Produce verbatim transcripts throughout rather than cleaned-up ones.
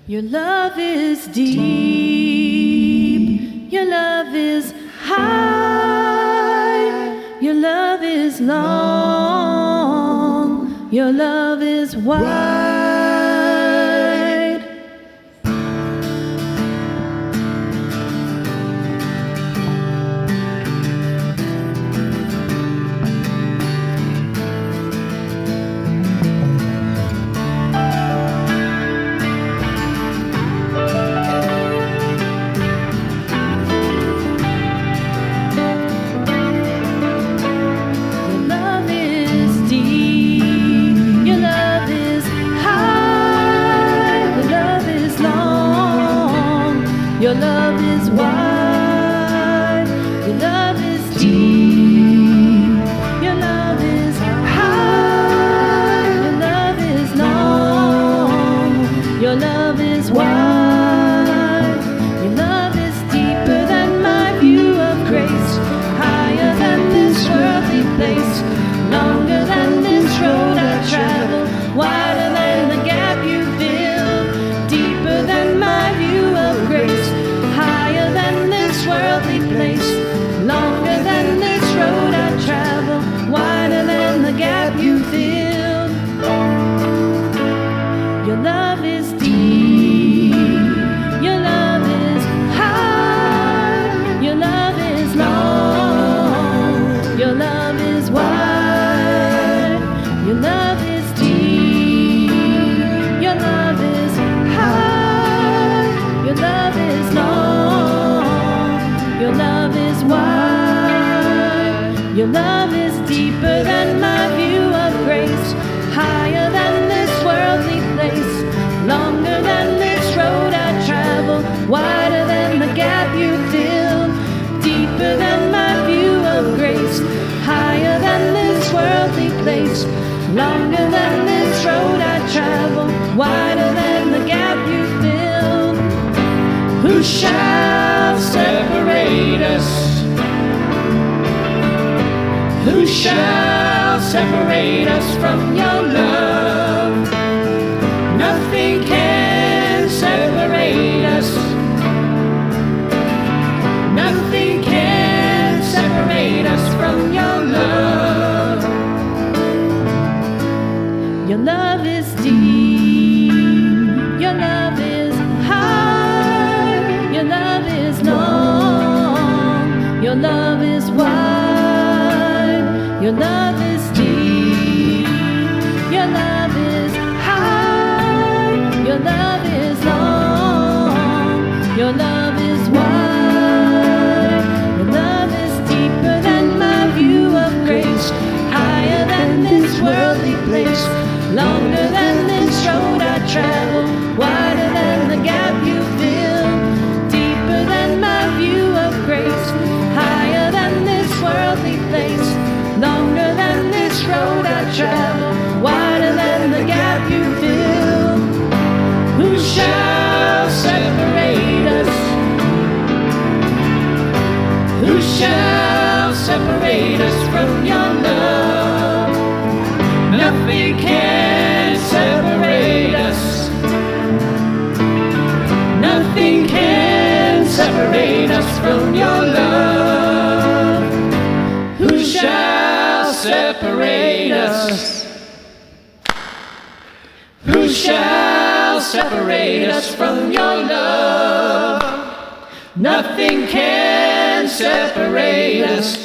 Your love is deep, your love is high, your love is long, your love is wide. Your love is wide, your love is deep, your love is high, your love is long, your love is wide, your love is deeper than my view of grace, higher than this worldly place, longer than this road I travel, wider than the gap you fill, deeper than my view of grace, higher than this worldly place, longer than this road I travel, wider than the gap you fill. Your love is deep, your love is high, your love is long, your love is wide, your love is deep, your love is high, your love is long, your love is wide, your love is deeper than my view of grace, higher than this worldly place, longer than this road I travel, wider than the gap you fill, deeper than my view of grace, higher than this worldly place, longer than this road I travel, wider than the gap you fill. Who shall separate us? Who shall separate us from your love? Nothing can separate us. Nothing can separate us from your love. Your love is deep, your love is high, your love is long, your love is wide, your love is deep, your love is high, your love is long, your love is wide, your love is deeper than my view of grace, higher than this worldly place, longer than this road I travel, wider than the gap you fill, deeper than my view of grace, higher than this worldly place, longer than this road I travel, wider than the gap you fill. Who shall separate us? Who shall separate us from your love? Nothing can separate us. Nothing can separate us from your love. Who shall separate us? Who shall separate us from your love? Nothing can separate us.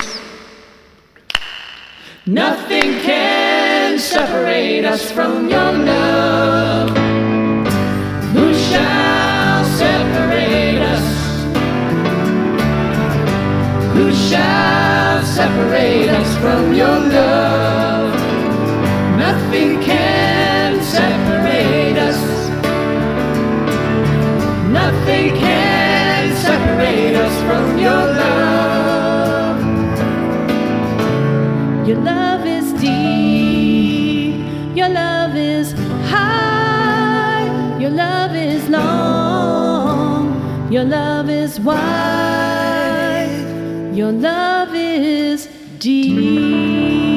Nothing can separate us from your love. Who shall separate us? Who shall separate us from your love? Nothing can separate us. Nothing can separate us from your love. Your love is deep, your love is high, your love is long, your love is wide, your love is deep.